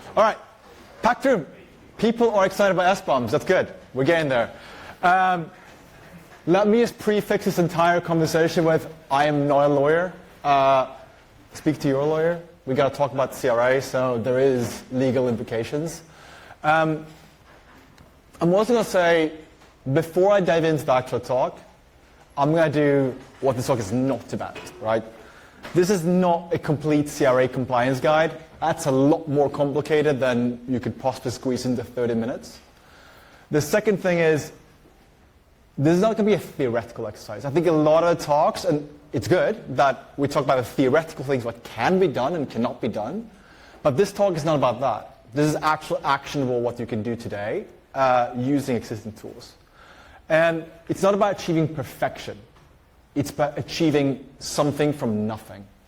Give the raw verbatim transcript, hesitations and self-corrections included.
All right, packed room. People are excited about S bombs. That's good. We're getting there. Um, let me just prefix this entire conversation with, I am not a lawyer. Uh, speak to your lawyer. We got to talk about C R A, so there is legal implications. Um, I'm also going to say, before I dive into the actual talk, I'm going to do what this talk is not about, right? This is not a complete C R A compliance guide. That's a lot more complicated than you could possibly squeeze into thirty minutes. The second thing is, this is not going to be a theoretical exercise. I think a lot of the talks, and it's good that we talk about the theoretical things, what can be done and cannot be done, but this talk is not about that. This is actual actionable what you can do today uh, using existing tools. And it's not about achieving perfection. It's about achieving something from nothing.